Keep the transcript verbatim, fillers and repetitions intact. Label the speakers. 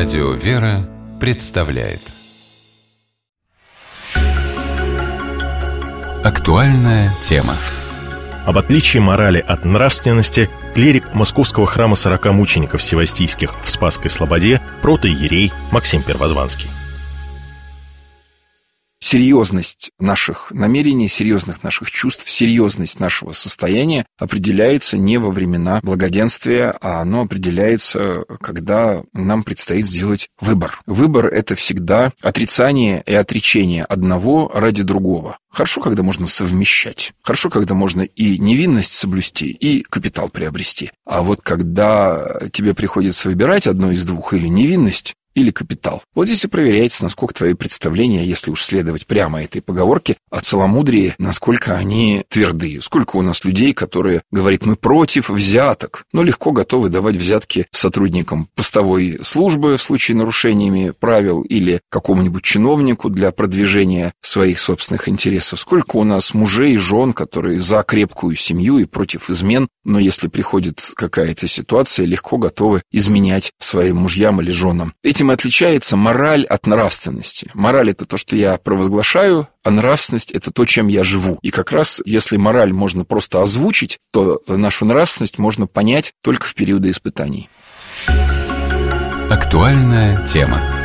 Speaker 1: Радио «Вера» представляет актуальная тема.
Speaker 2: Об отличии морали от нравственности клирик Московского храма сорока мучеников Севастийских в Спасской Слободе, протоиерей Максим Первозванский.
Speaker 3: Серьезность наших намерений, серьезность наших чувств, серьезность нашего состояния определяется не во времена благоденствия, а оно определяется, когда нам предстоит сделать выбор. Выбор – это всегда отрицание и отречение одного ради другого. Хорошо, когда можно совмещать. Хорошо, когда можно и невинность соблюсти, и капитал приобрести. А вот когда тебе приходится выбирать одно из двух, или невинность, или капитал. Вот здесь и проверяется, насколько твои представления, если уж следовать прямо этой поговорке, о целомудрии, насколько они твердые. Сколько у нас людей, которые говорят, мы против взяток, но легко готовы давать взятки сотрудникам постовой службы в случае нарушениями правил или какому-нибудь чиновнику для продвижения своих собственных интересов. Сколько у нас мужей и жен, которые за крепкую семью и против измен, но если приходит какая-то ситуация, легко готовы изменять своим мужьям или женам. Этим отличается мораль от нравственности. Мораль – это то, что я провозглашаю, а нравственность – это то, чем я живу. И как раз, если мораль можно просто озвучить, то нашу нравственность можно понять только в периоды испытаний.
Speaker 1: Актуальная тема.